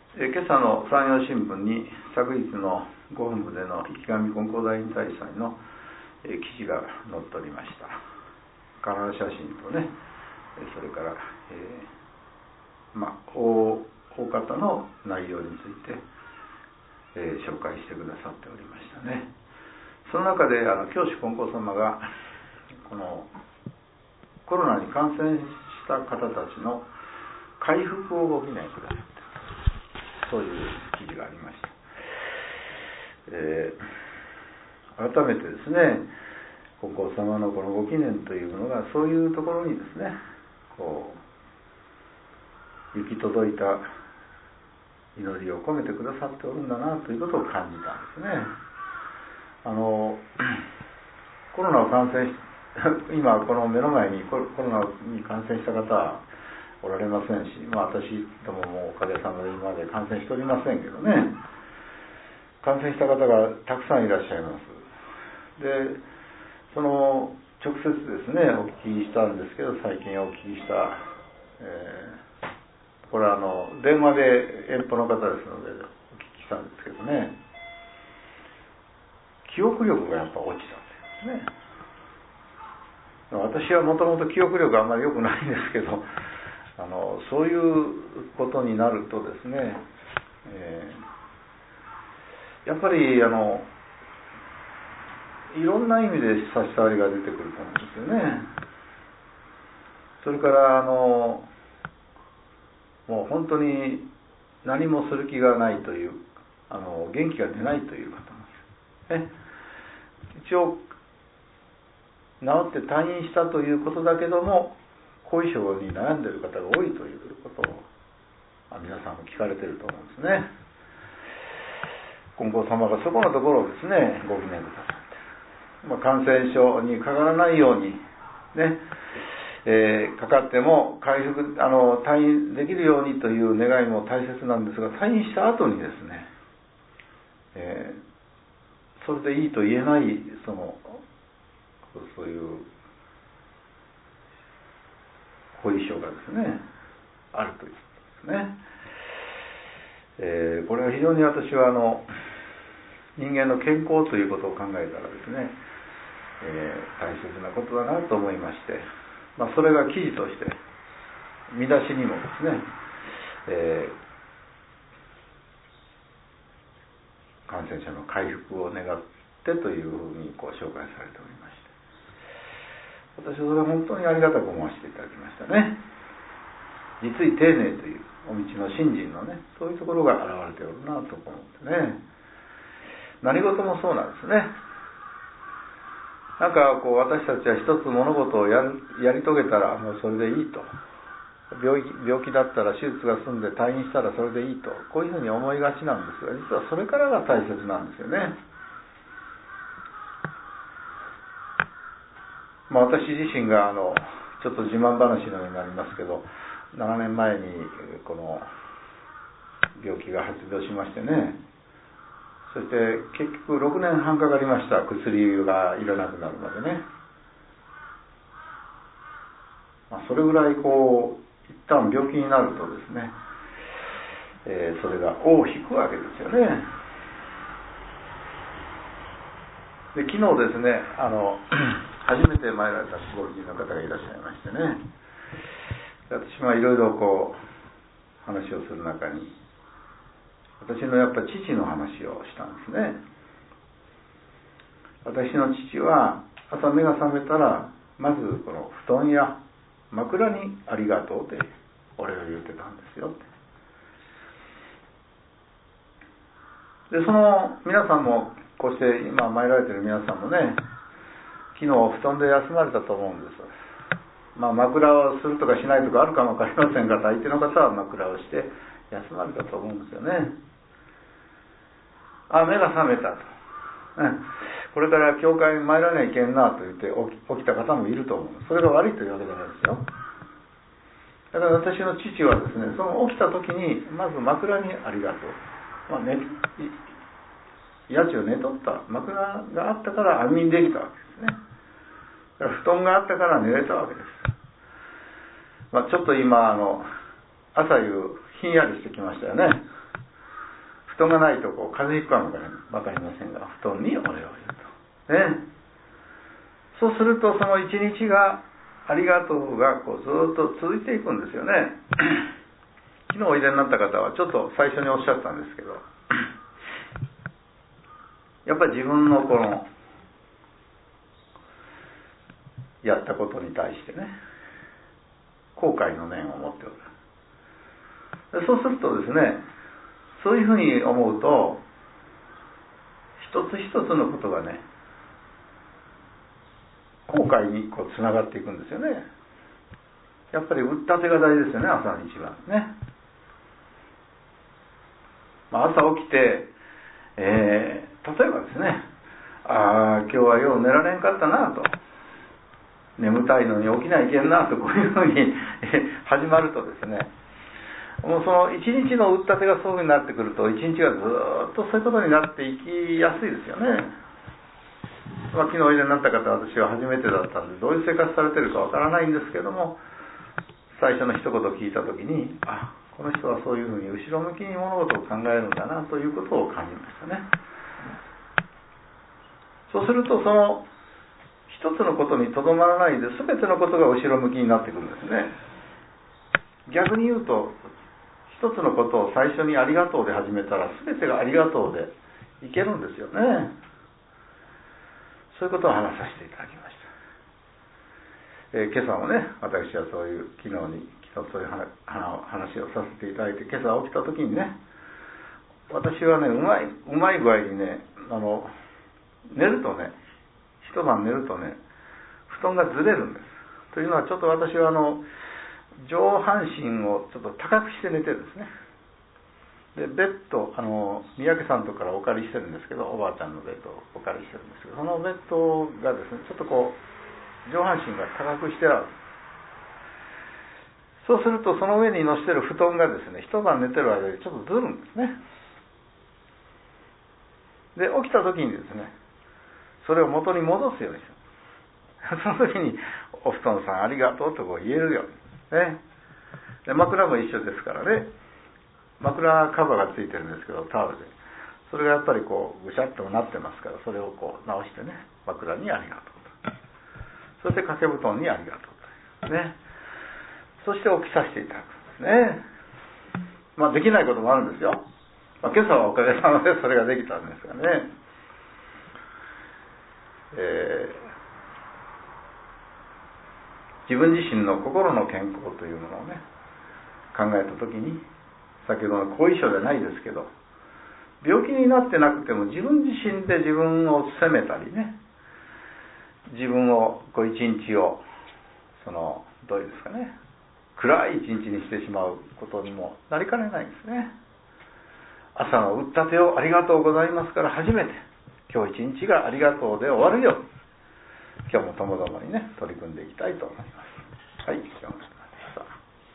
今朝の山陽新聞に昨日のご本部での池上金光大引退祭の記事が載っておりました。カラー写真とね、それから、大方の内容について、紹介してくださっておりましたね。その中で教主金光様がこのコロナに感染した方たちの回復をご記念くださって、そういう記事がありました。改めてですね、金光様のこのご記念というのがそういうところにですね、こう行き届いた祈りを込めてくださっておるんだなということを感じたんですね。コロナを感染し今この目の前にコロナに感染した方はおられませんし、私どももおかげさまで今まで感染しておりませんけどね、感染した方がたくさんいらっしゃいます。で、その直接ですねお聞きしたんですけど、最近お聞きした、これは電話で遠方の方ですのでお聞きしたんですけどね、記憶力がやっぱ落ちたんですね。私はもともと記憶力あんまり良くないんですけど、そういうことになるとですね、やっぱりいろんな意味で差し障りが出てくると思うんですよね。それからもう本当に何もする気がないという元気が出ないという方もいる、一応治って退院したということだけども後遺症に悩んでいる方が多いということを皆さんも聞かれていると思うんですね。金光様がそこのところをですねご記念くださって、感染症にかからないようにね、かかっても回復退院できるようにという願いも大切なんですが、退院した後にですね、それでいいと言えないそういう後遺症がですねあるということですね。これは非常に私は人間の健康ということを考えたらですね、大切なことだなと思いまして、それが記事として見出しにもですね、感染者の回復を願ってというふうに紹介されておりまして、私はそれは本当にありがたく思わせていただきましたね。実に丁寧というお道の信心のね、そういうところが現れておるなと思ってね。何事もそうなんですね。なんか私たちは一つ物事をやり遂げたらもうそれでいいと、病気だったら手術が済んで退院したらそれでいいと、こういうふうに思いがちなんですが、実はそれからが大切なんですよね。私自身がちょっと自慢話のようになりますけど、7年前にこの病気が発病しましてね、そして結局6年半かかりました、薬がいらなくなるまでね。それぐらい一旦病気になるとですね、それが尾を引くわけですよね。で、昨日ですね、初めて参られたご婦人の方がいらっしゃいましてね、私もいろいろ話をする中に、私のやっぱ父の話をしたんですね。私の父は朝目が覚めたらまずこの布団や枕にありがとうってお礼を言ってたんですよって。で、皆さんもこうして今参られている皆さんもね、昨日布団で休まれたと思うんです。枕をするとかしないとかあるかもわかりませんが、大抵の方は枕をして休まれたと思うんですよね。目が覚めたと、これから教会に参らなきゃいけんなと言って起きた方もいると思う。それが悪いというわけじゃないですよ。だから私の父はですね、その起きた時にまず枕にありがとう、家賃を寝とった、枕があったから安眠できたわけですね。だから布団があったから寝れたわけです。ちょっと今朝夕ひんやりしてきましたよね。 布団がないとこう風邪ひくかもわかりませんが、布団にお礼を言うと、ね、そうするとその一日がありがとうがこうずっと続いていくんですよね。昨日おいでになった方はちょっと最初におっしゃったんですけど、やっぱり自分のこのやったことに対してね、後悔の念を持っておる。そうするとですね、そういうふうに思うと、一つ一つのことがね、後悔にこうつながっていくんですよね。やっぱり打ったてが大事ですよね、朝の一番ね。朝起きて、例えばですね、今日はよう寝られんかったなと、眠たいのに起きないけんなと、こういうふうに始まるとですね、もうその一日の打ったてがそういうふうになってくると、一日がずっとそういうことになっていきやすいですよね。昨日おいでになった方は私は初めてだったんで、どういう生活されてるかわからないんですけども、最初の一言聞いたときに、この人はそういうふうに後ろ向きに物事を考えるんだなということを感じましたね。そうすると、その一つのことにとどまらないで、全てのことが後ろ向きになってくるんですね。逆に言うと、一つのことを最初にありがとうで始めたら、全てがありがとうでいけるんですよね。そういうことを話させていただきました。今朝もね、私はそういう昨日そういう話をさせていただいて、今朝起きた時にね、私はね、うまい具合にね、寝るとね、一晩寝るとね、布団がずれるんです。というのは、ちょっと私は上半身をちょっと高くして寝てるんですね。で、ベッド、三宅さんとこからお借りしてるんですけど、おばあちゃんのベッドをお借りしてるんですけど、そのベッドがですね、ちょっとこう上半身が高くしてある。そうすると、その上に乗せてる布団がですね、一晩寝てる間にちょっとずるんですね。で、起きた時にですね、それを元に戻すようにする。その時に、お布団さんありがとうとこう言えるようにね。で、枕も一緒ですからね。枕カバーがついてるんですけど、タオルで。それがやっぱりこうぐしゃっとなってますから、それをこう直してね、枕にありがとうと。そして掛け布団にありがとうとね。そして起きさせていただくんですね。できないこともあるんですよ。今朝はおかげさまでそれができたんですがね。自分自身の心の健康というものをね、考えたときに、先ほどの後遺症じゃないですけど、病気になってなくても自分自身で自分を責めたりね、自分をこう一日をどういうですかね、暗い一日にしてしまうことにもなりかねないんですね。朝の打ったてをありがとうございますから初めて、今日一日がありがとうで終わるように、今日もともどもにね取り組んでいきたいと思います。はい、今日も